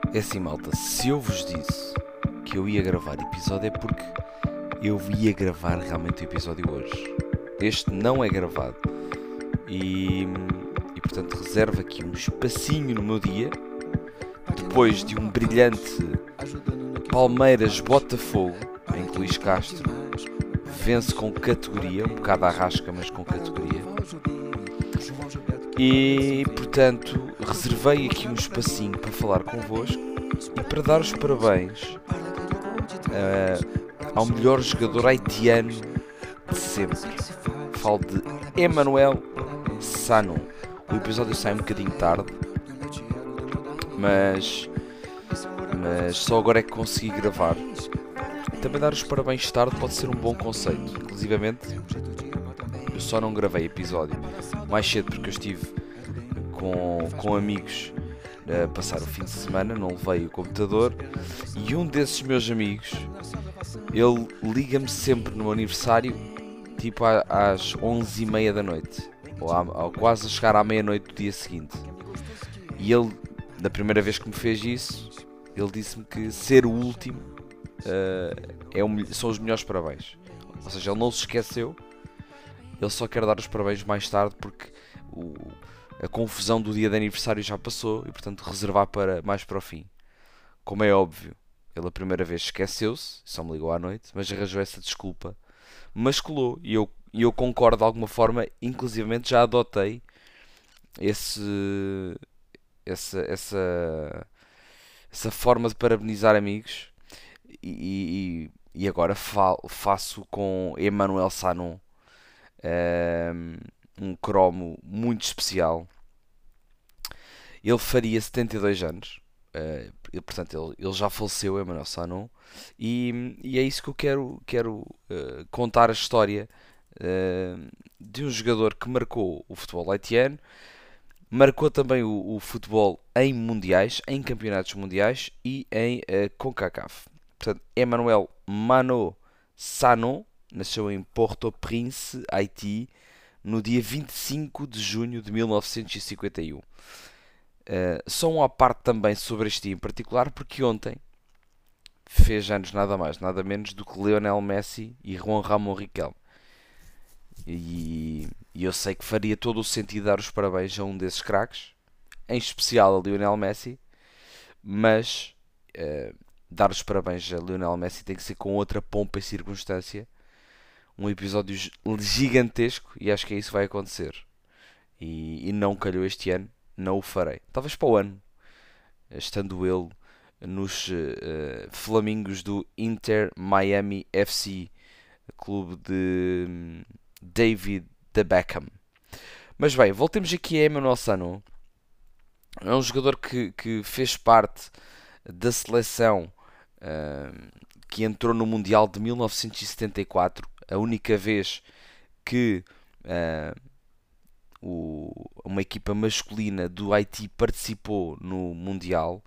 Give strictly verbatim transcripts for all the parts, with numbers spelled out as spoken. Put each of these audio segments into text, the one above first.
É assim, malta, se eu vos disse que eu ia gravar episódio é porque eu ia gravar realmente o episódio hoje. Este não é gravado e, e portanto reservo aqui um espacinho no meu dia depois de um brilhante Palmeiras-Botafogo em que Luís Castro vence com categoria, um bocado à rasca, mas com categoria. E portanto reservei aqui um espacinho para falar convosco e para dar os parabéns uh, ao melhor jogador haitiano de sempre. Falo de Emmanuel Sano. O episódio sai um bocadinho tarde, mas, mas só agora é que consegui gravar. E também dar os parabéns tarde pode ser um bom conceito. Inclusivamente, eu só não gravei episódio mais cedo porque eu estive com, com amigos a passar o fim de semana, não levei o computador, e um desses meus amigos, ele liga-me sempre no meu aniversário, tipo às onze e meia da noite, ou, à, ou quase a chegar à meia-noite do dia seguinte. E ele, da primeira vez que me fez isso, ele disse-me que ser o último uh, é o, são os melhores parabéns. Ou seja, ele não se esqueceu, ele só quer dar os parabéns mais tarde porque o, a confusão do dia de aniversário já passou e portanto reservar para mais para o fim. Como é óbvio, ele a primeira vez esqueceu-se, só me ligou à noite, mas arranjou essa desculpa, mas colou, e eu, e eu concordo de alguma forma, inclusivamente já adotei esse, essa, essa, essa forma de parabenizar amigos, e, e, e agora fa faço com Emmanuel Sanon um cromo muito especial. Ele faria setenta e dois anos, uh, portanto ele, ele já faleceu, Emmanuel Sanon, e, e é isso que eu quero, quero uh, contar a história uh, de um jogador que marcou o futebol haitiano, marcou também o, o futebol em mundiais, em campeonatos mundiais e em uh, CONCACAF. Portanto, Emmanuel Mano Sanon nasceu em Port-au-Prince, Haiti, no dia vinte e cinco de junho de mil novecentos e cinquenta e um. Uh, só uma parte também sobre este dia em particular, porque ontem fez anos nada mais, nada menos do que Lionel Messi e Juan Ramón Riquelme. E, e eu sei que faria todo o sentido dar os parabéns a um desses craques, em especial a Lionel Messi, mas uh, dar os parabéns a Lionel Messi tem que ser com outra pompa e circunstância. Um episódio gigantesco, e acho que é isso que vai acontecer. E, e não calhou este ano, não o farei. Talvez para o ano, estando ele nos uh, Flamingos do Inter Miami F C, clube de um, David de Beckham. Mas bem, voltemos aqui a Emmanuel Sanon. É um jogador que, que fez parte da seleção uh, que entrou no Mundial de mil novecentos e setenta e quatro, a única vez que uh, o, uma equipa masculina do Haiti participou no Mundial,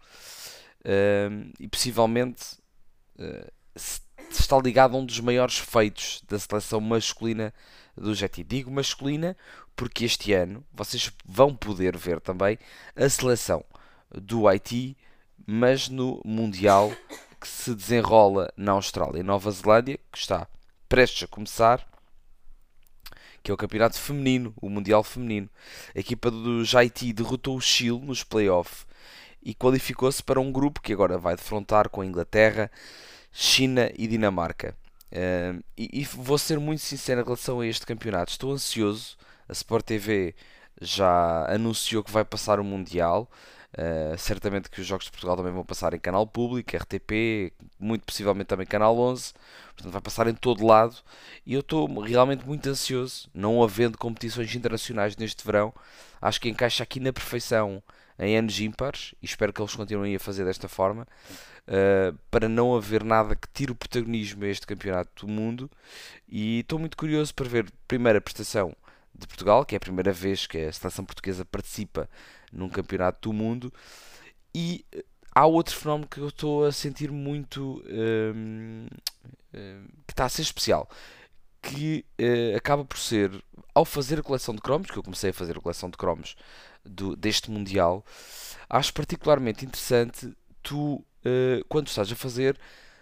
uh, e possivelmente uh, está ligado a um dos maiores feitos da seleção masculina do Haiti. Digo masculina porque este ano vocês vão poder ver também a seleção do Haiti, mas no Mundial que se desenrola na Austrália e Nova Zelândia, que está prestes a começar, que é o campeonato feminino, o Mundial feminino. A equipa do Haiti derrotou o Chile nos playoffs e qualificou-se para um grupo que agora vai defrontar com a Inglaterra, China e Dinamarca. Uh, e, e vou ser muito sincero em relação a este campeonato. Estou ansioso. A Sport T V já anunciou que vai passar o Mundial. Uh, certamente que os Jogos de Portugal também vão passar em canal público, R T P, muito possivelmente também canal onze. Portanto, vai passar em todo lado. E eu estou realmente muito ansioso. Não havendo competições internacionais neste verão, acho que encaixa aqui na perfeição em anos ímpares. E espero que eles continuem a fazer desta forma. Uh, para não haver nada que tire o protagonismo a este campeonato do mundo. E estou muito curioso para ver primeiro a prestação de Portugal, que é a primeira vez que a seleção portuguesa participa num campeonato do mundo. E há outro fenómeno que eu estou a sentir muito um, um, que está a ser especial, que uh, acaba por ser, ao fazer a coleção de cromos, que eu comecei a fazer a coleção de cromos do, deste Mundial, acho particularmente interessante tu, uh, quando estás a fazer,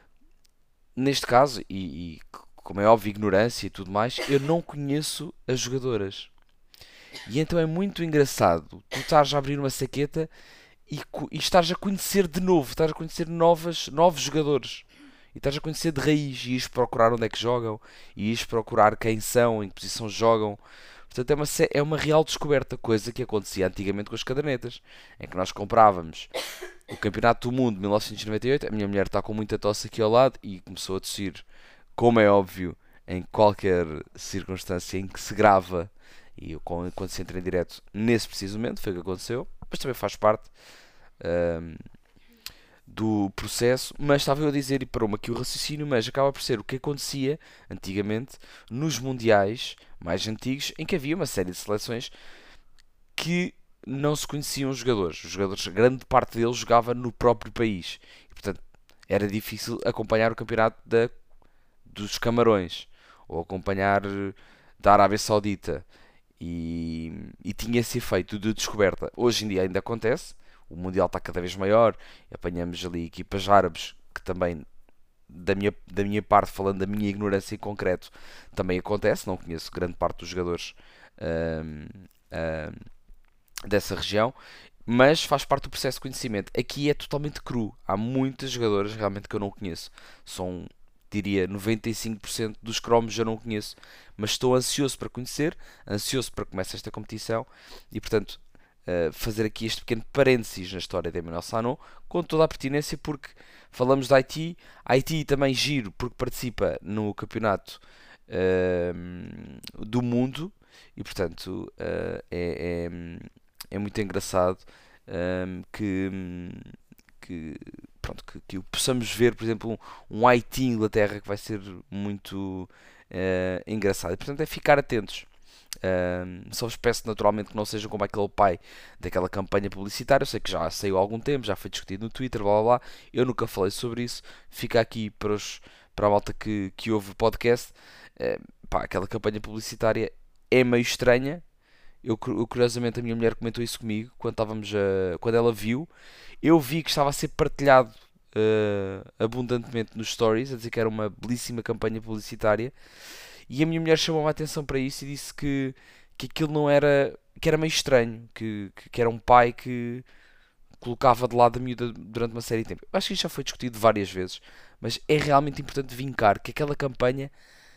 neste caso, e, e como é óbvio, ignorância e tudo mais, eu não conheço as jogadoras. E então é muito engraçado tu estás a abrir uma saqueta e, e estás a conhecer de novo, estás a conhecer novas, novos jogadores. E estás a conhecer de raiz e ires procurar onde é que jogam, e ires procurar quem são, em que posição jogam. Portanto, é uma, é uma real descoberta, coisa que acontecia antigamente com as cadernetas, em que nós comprávamos o Campeonato do Mundo de mil novecentos e noventa e oito. A minha mulher está com muita tosse aqui ao lado e começou a tossir, como é óbvio, em qualquer circunstância em que se grava e quando se entra em direto, nesse preciso momento, foi o que aconteceu, mas também faz parte um, do processo. Mas estava eu a dizer, e parou-me aqui o raciocínio, mas acaba por ser o que acontecia antigamente nos mundiais mais antigos, em que havia uma série de seleções que não se conheciam os jogadores. Os jogadores, grande parte deles jogava no próprio país. E, portanto, era difícil acompanhar o campeonato da, dos Camarões ou acompanhar da Arábia Saudita. E, e tinha esse efeito de descoberta. Hoje em dia ainda acontece. O Mundial está cada vez maior. Apanhamos ali equipas árabes que também, da minha, da minha parte, falando da minha ignorância em concreto, também acontece. Não conheço grande parte dos jogadores hum, hum, dessa região, mas faz parte do processo de conhecimento. Aqui é totalmente cru. Há muitas jogadoras realmente que eu não conheço. São, diria, noventa e cinco por cento dos cromos eu não conheço, mas estou ansioso para conhecer, ansioso para que comece esta competição e, portanto, uh, fazer aqui este pequeno parênteses na história de Emmanuel Sano com toda a pertinência, porque falamos da Haiti. A Haiti também giro porque participa no campeonato uh, do mundo e, portanto, uh, é, é, é muito engraçado um, que, que, pronto, que, que possamos ver, por exemplo, um, um Haiti-Inglaterra que vai ser muito uh, engraçado. E, portanto, é ficar atentos. Um, só espécie naturalmente que não sejam como aquele pai daquela campanha publicitária. Eu sei que já saiu há algum tempo, já foi discutido no Twitter, blá blá blá. Eu nunca falei sobre isso. Fica aqui para, os, para a malta que, que ouve o podcast. Uh, pá, aquela campanha publicitária é meio estranha. Eu, eu, curiosamente, a minha mulher comentou isso comigo quando, estávamos a, quando ela viu. Eu vi que estava a ser partilhado uh, abundantemente nos stories, a dizer que era uma belíssima campanha publicitária. E a minha mulher chamou a atenção para isso e disse que, que aquilo não era, que era meio estranho, que, que, que era um pai que colocava de lado a miúda durante uma série de tempo. Eu acho que isto já foi discutido várias vezes, mas é realmente importante vincar que aquela campanha,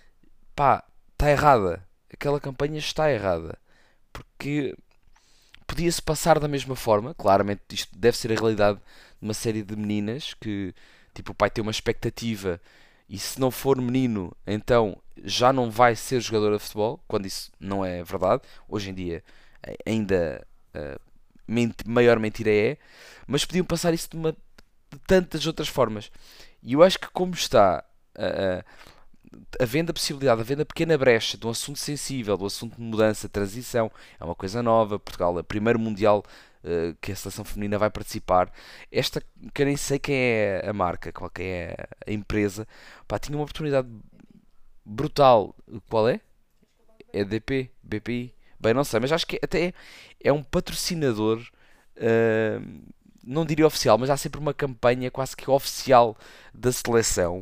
pá, está errada. Aquela campanha está errada. Porque podia-se passar da mesma forma. Claramente isto deve ser a realidade de uma série de meninas que, tipo, o pai tem uma expectativa e se não for menino, então já não vai ser jogador de futebol, quando isso não é verdade. Hoje em dia ainda uh, ment- maior mentira é, mas podiam passar isso de, uma, de tantas outras formas. E eu acho que como está uh, uh, havendo a possibilidade, havendo a pequena brecha de um assunto sensível, do assunto de mudança, transição, é uma coisa nova. Portugal é o primeiro Mundial uh, que a seleção feminina vai participar. Esta, que eu nem sei quem é a marca, qual quem é a empresa, pá, tinha uma oportunidade brutal. Qual é? É D P? B P I? Bem, não sei, mas acho que até é, é um patrocinador, uh, não diria oficial, mas há sempre uma campanha quase que oficial da seleção.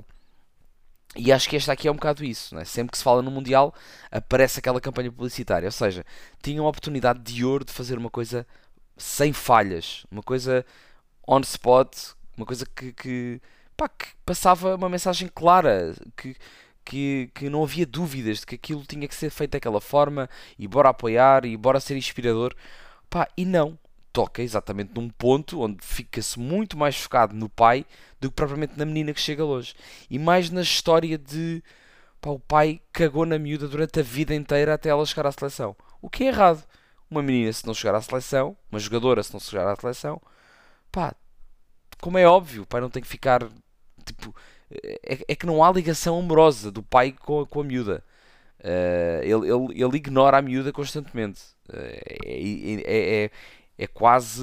E acho que esta aqui é um bocado isso, não é? Sempre que se fala no Mundial, aparece aquela campanha publicitária. Ou seja, tinham a oportunidade de ouro de fazer uma coisa sem falhas, uma coisa on spot, uma coisa que, que, pá, que passava uma mensagem clara, que, que, que não havia dúvidas de que aquilo tinha que ser feito daquela forma, e bora apoiar, e bora ser inspirador. Pá, e não. Toca exatamente num ponto onde fica-se muito mais focado no pai do que propriamente na menina que chega longe. E mais na história de, pá, o pai cagou na miúda durante a vida inteira até ela chegar à seleção. O que é errado. Uma menina, se não chegar à seleção, uma jogadora, se não chegar à seleção, pá, como é óbvio, o pai não tem que ficar, tipo, é, é que não há ligação amorosa do pai com a, com a miúda. Uh, ele, ele, ele ignora a miúda constantemente. Uh, é, é, é, é quase,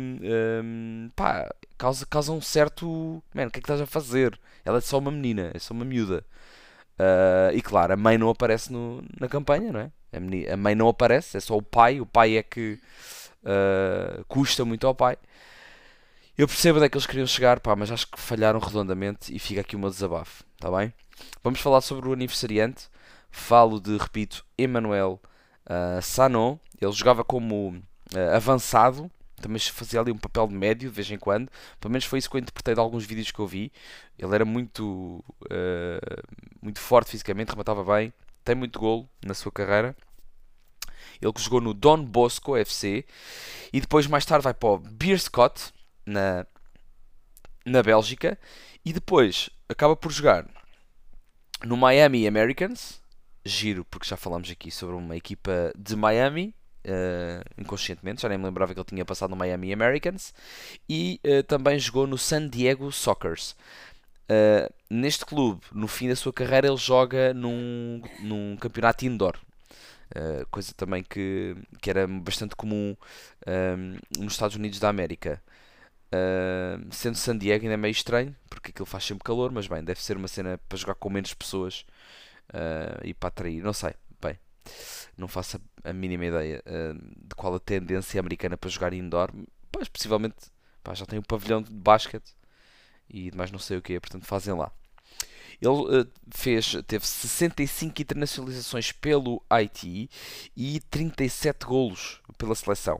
hum, pá, causa, causa um certo, mano, o que é que estás a fazer? Ela é só uma menina, é só uma miúda. Uh, e claro, a mãe não aparece no, na campanha, não é? A, meni- a mãe não aparece, é só o pai. O pai é que uh, custa muito ao pai. Eu percebo onde é que eles queriam chegar, pá, mas acho que falharam redondamente e fica aqui o meu desabafo, está bem? Vamos falar sobre o aniversariante. Falo de, repito, Emmanuel uh, Sanon. Ele jogava como uh, avançado, também fazia ali um papel de médio de vez em quando. Pelo menos foi isso que eu interpretei de alguns vídeos que eu vi. Ele era muito, uh, muito forte fisicamente, rematava bem, tem muito golo na sua carreira. Ele que jogou no Don Bosco F C e depois mais tarde vai para o Beerschot na, na Bélgica e depois acaba por jogar no Miami Americans. Giro, porque já falámos aqui sobre uma equipa de Miami, uh, inconscientemente, já nem me lembrava que ele tinha passado no Miami Americans. E uh, também jogou no San Diego Sockers. Uh, neste clube, no fim da sua carreira, ele joga num, num campeonato indoor. Uh, coisa também que, que era bastante comum um, nos Estados Unidos da América. Uh, sendo San Diego ainda é meio estranho, porque aquilo faz sempre calor, mas bem, deve ser uma cena para jogar com menos pessoas uh, e para atrair, não sei, bem, não faço a, a mínima ideia uh, de qual a tendência americana para jogar indoor, pois possivelmente pá, já tem um pavilhão de basquete e mais não sei o que, portanto fazem lá. Ele uh, fez, teve sessenta e cinco internacionalizações pelo Haiti e trinta e sete golos pela seleção.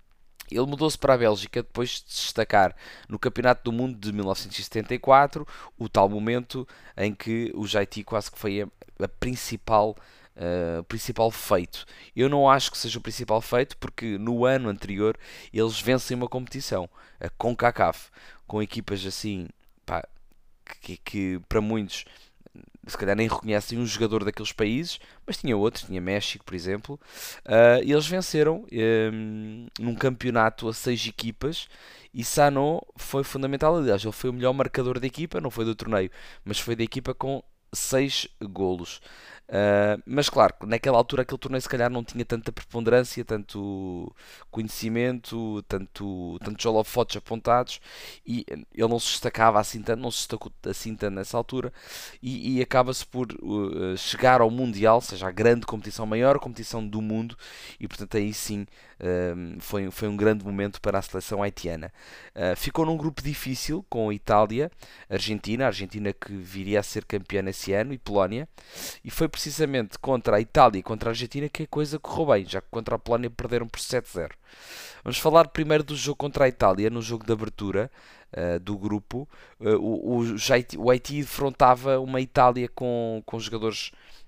Ele mudou-se para a Bélgica depois de se destacar no Campeonato do Mundo de mil novecentos e setenta e quatro, o tal momento em que o Haiti quase que foi a, a principal, uh, o principal feito. Eu não acho que seja o principal feito porque no ano anterior eles vencem uma competição, a CONCACAF, com equipas assim, pá, que, que para muitos se calhar nem reconhecem um jogador daqueles países, mas tinha outros, tinha México, por exemplo, uh, e eles venceram um, num campeonato a seis equipas e Sano foi fundamental, aliás, ele foi o melhor marcador da equipa, não foi do torneio, mas foi da equipa com seis golos. Uh, mas claro, naquela altura aquele torneio se calhar não tinha tanta preponderância, tanto conhecimento, tanto, tantos holofotes apontados e ele não se destacava assim tanto, não se destacou assim tanto nessa altura e, e acaba-se por uh, chegar ao Mundial, ou seja, a grande competição, a maior competição do mundo e portanto aí sim uh, foi, foi um grande momento para a seleção haitiana. Uh, ficou num grupo difícil com a Itália, Argentina, a Argentina que viria a ser campeã nesse ano e Polónia e foi precisamente contra a Itália e contra a Argentina que a coisa correu bem, já que contra a Polónia perderam por sete a zero. Vamos falar primeiro do jogo contra a Itália, no jogo de abertura uh, do grupo. Uh, o, o, o Haiti defrontava uma Itália com, com jogadores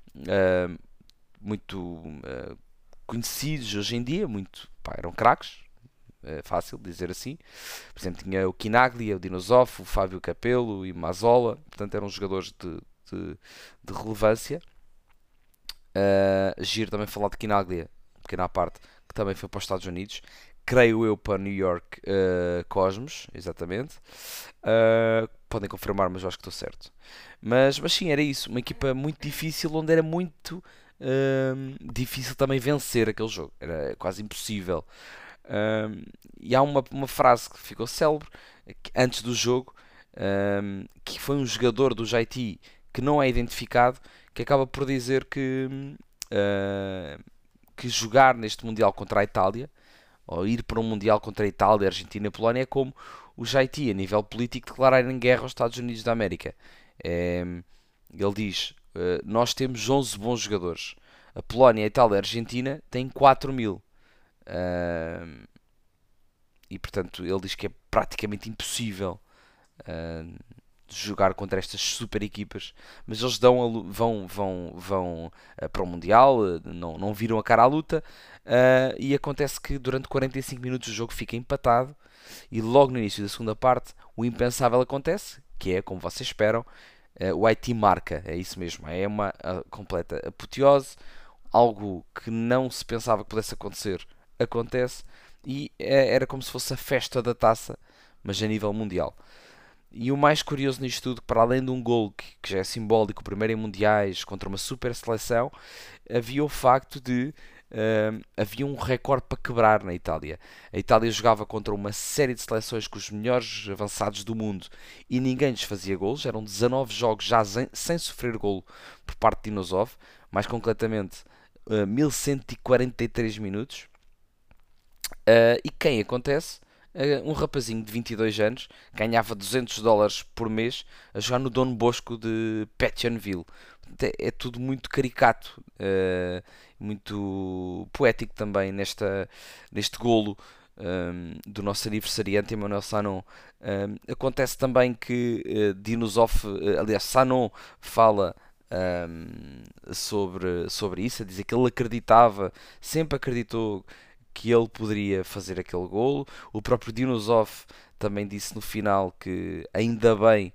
uh, muito uh, conhecidos hoje em dia, muito, pá, eram craques, é fácil dizer assim. Por exemplo, tinha o Quinaglia, o Dinosof, o Fábio Capello e Mazola, portanto eram jogadores de, de, de relevância. Uh, giro também falar de Quinaglia, pequena à parte, que também foi para os Estados Unidos. Creio eu para New York uh, Cosmos, exatamente. Uh, podem confirmar, mas eu acho que estou certo. Mas, mas sim, era isso. Uma equipa muito difícil, onde era muito uh, difícil também vencer aquele jogo. Era quase impossível. Uh, e há uma, uma frase que ficou célebre que, antes do jogo, uh, que foi um jogador do Haiti que não é identificado, que acaba por dizer que, uh, que jogar neste Mundial contra a Itália, ou ir para um Mundial contra a Itália, Argentina e Polónia, é como o Haiti, a nível político, declararem guerra aos Estados Unidos da América. É, ele diz, uh, nós temos onze bons jogadores. A Polónia, a Itália e a Argentina têm quatro mil. Uh, e portanto ele diz que é praticamente impossível uh, jogar contra estas super equipas, mas eles dão a, vão, vão, vão uh, para o Mundial, uh, não, não viram a cara à luta, uh, e acontece que durante quarenta e cinco minutos o jogo fica empatado, e logo no início da segunda parte o impensável acontece, que é, como vocês esperam, uh, o Haiti marca, é isso mesmo, é uma uh, completa apoteose, algo que não se pensava que pudesse acontecer, acontece, e era como se fosse a festa da taça, mas a nível mundial. E o mais curioso nisto tudo, para além de um gol que, que já é simbólico, o primeiro em mundiais, contra uma super seleção, havia o facto de uh, havia um recorde para quebrar na Itália. A Itália jogava contra uma série de seleções com os melhores avançados do mundo e ninguém lhes fazia golos. Eram dezanove jogos já sem, sem sofrer golo por parte de Dinossov, mais concretamente uh, mil cento e quarenta e três minutos. Uh, e quem acontece eh, um rapazinho de vinte e dois anos ganhava duzentos dólares por mês a jogar no Dom Bosco de Pétionville. É, é tudo muito caricato, eh, muito poético também nesta, neste golo ehm, do nosso aniversariante Emmanuel Sanon. Ehm, acontece também que uh, Dinosof, eh, aliás, Sanon fala ehm, sobre, sobre isso, a dizer que ele acreditava, sempre acreditou que ele poderia fazer aquele golo. O próprio Dinosof também disse no final que ainda bem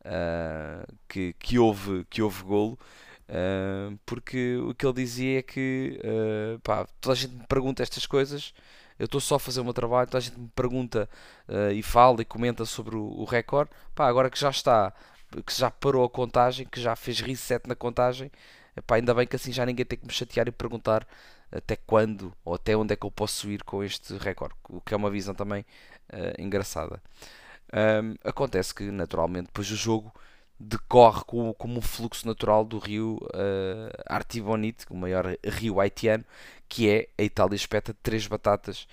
ah, que, que houve, que houve golo. ah, porque o que ele dizia é que ah, pá, toda a gente me pergunta estas coisas, eu estou só a fazer o meu trabalho, toda a gente me pergunta ah, e fala e comenta sobre o, o recorde. Pá, agora que já está, que já parou a contagem, que já fez reset na contagem, epá, ainda bem que assim já ninguém tem que me chatear e perguntar até quando ou até onde é que eu posso ir com este recorde, o que é uma visão também ah, engraçada. Ahm, acontece que, naturalmente, depois o jogo decorre como, como um fluxo natural do rio uh, Artibonite, o maior rio haitiano, que é a Itália espeta três batatas.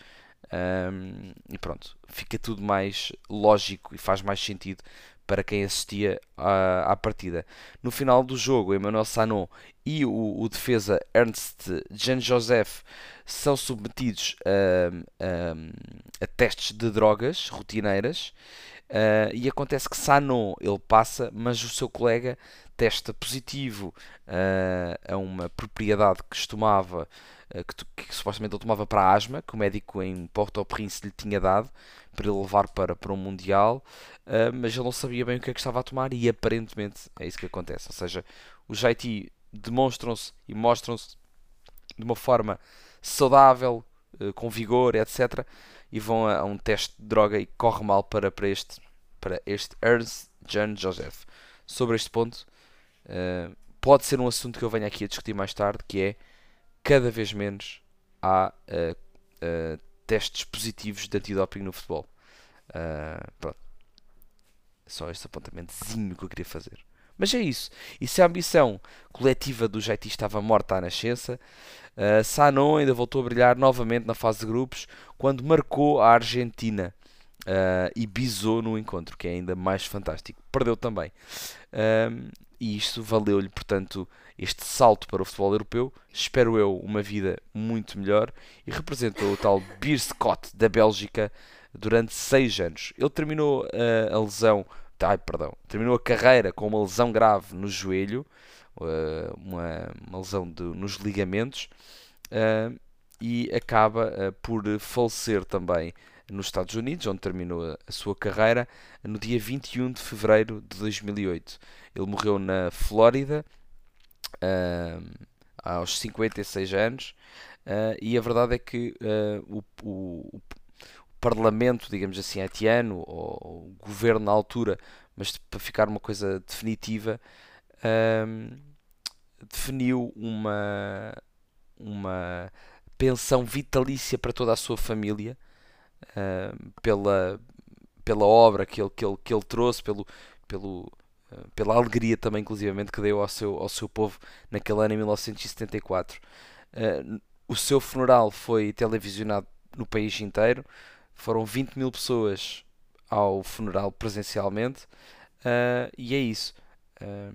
Ahm, e pronto, fica tudo mais lógico e faz mais sentido para quem assistia à, à partida. No final do jogo, Emmanuel Sanon e o, o defesa Ernst Jean Joseph são submetidos a, a- a testes de drogas rotineiras. Uh, e acontece que Sanon ele passa, mas o seu colega testa positivo uh, a uma propriedade que tomava, uh, que, que supostamente ele tomava para a asma, que o médico em Port-au-Prince lhe tinha dado para ele levar para, para o Mundial, uh, mas ele não sabia bem o que é que estava a tomar e aparentemente é isso que acontece. Ou seja, os Haiti demonstram-se e mostram-se de uma forma saudável, uh, com vigor, etcétera. E vão a, a um teste de droga e corre mal para, para este, para este Ernst Jan Joseph. Sobre este ponto, uh, pode ser um assunto que eu venha aqui a discutir mais tarde, que é cada vez menos há uh, uh, testes positivos de antidoping no futebol. Uh, pronto, só este apontamentozinho que eu queria fazer. Mas é isso. E se a ambição coletiva do Haiti estava morta à nascença, uh, Sanon ainda voltou a brilhar novamente na fase de grupos quando marcou a Argentina uh, e bisou no encontro, que é ainda mais fantástico. Perdeu também. Um, e isto valeu-lhe, portanto, este salto para o futebol europeu. Espero eu uma vida muito melhor. E representou o tal Beer Scott da Bélgica durante seis anos. Ele terminou uh, a lesão, ai, perdão, terminou a carreira com uma lesão grave no joelho, uh, uma, uma lesão de, nos ligamentos, uh, e acaba uh, por falecer também nos Estados Unidos, onde terminou a, a sua carreira, no dia vinte e um de fevereiro de dois mil e oito. Ele morreu na Flórida, uh, aos cinquenta e seis anos, uh, e a verdade é que uh, o, o, o Parlamento, digamos assim, haitiano, ou o governo na altura, mas para ficar uma coisa definitiva, uh, definiu uma, uma pensão vitalícia para toda a sua família, uh, pela, pela obra que ele, que ele, que ele trouxe, pelo, pelo, uh, pela alegria também, inclusivamente, que deu ao seu, ao seu povo naquele ano, em mil novecentos e setenta e quatro. Uh, o seu funeral foi televisionado no país inteiro. Foram vinte mil pessoas ao funeral presencialmente. Uh, e é isso. Uh,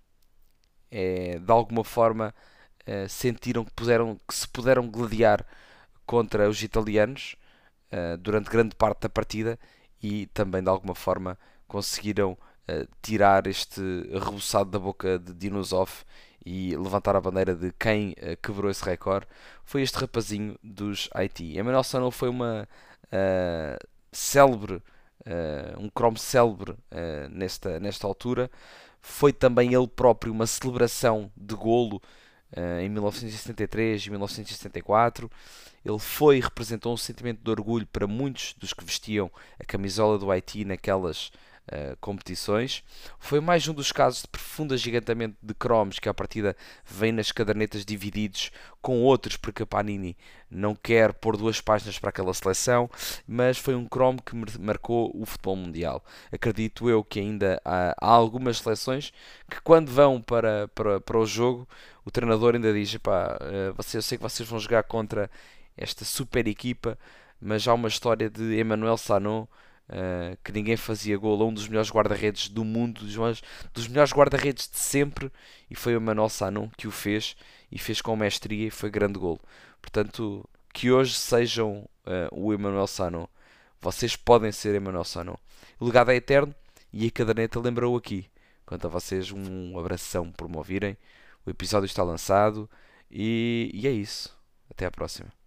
é, de alguma forma, uh, sentiram que, puderam, que se puderam gladiar contra os italianos uh, durante grande parte da partida e também de alguma forma conseguiram uh, tirar este reboçado da boca de Dinousov e levantar a bandeira de quem uh, quebrou esse recorde. Foi este rapazinho dos Haiti. Emmanuel Sanon foi uma uh, célebre, uh, um cromo célebre uh, nesta, nesta altura. Foi também ele próprio uma celebração de golo uh, em mil novecentos e setenta e três e mil novecentos e setenta e quatro. Ele foi e representou um sentimento de orgulho para muitos dos que vestiam a camisola do Haiti naquelas uh, competições. Foi mais um dos casos de profundo agigantamento de cromos que à partida vem nas cadernetas divididos com outros, porque a Panini não quer pôr duas páginas para aquela seleção, mas foi um cromo que marcou o futebol mundial. Acredito eu que ainda há, há algumas seleções que quando vão para, para, para o jogo, o treinador ainda diz, pá, uh, eu sei que vocês vão jogar contra esta super equipa, mas há uma história de Emmanuel Sano, uh, que ninguém fazia golo a um dos melhores guarda-redes do mundo, dos, melhores- dos melhores guarda-redes de sempre, e foi o Emmanuel Sano que o fez, e fez com mestria, e foi grande golo. Portanto, que hoje sejam uh, o Emmanuel Sano. Vocês podem ser Emmanuel Sano. O legado é eterno, e a caderneta lembrou aqui. Quanto a vocês, um abração por me ouvirem. O episódio está lançado, e, e é isso. Até à próxima.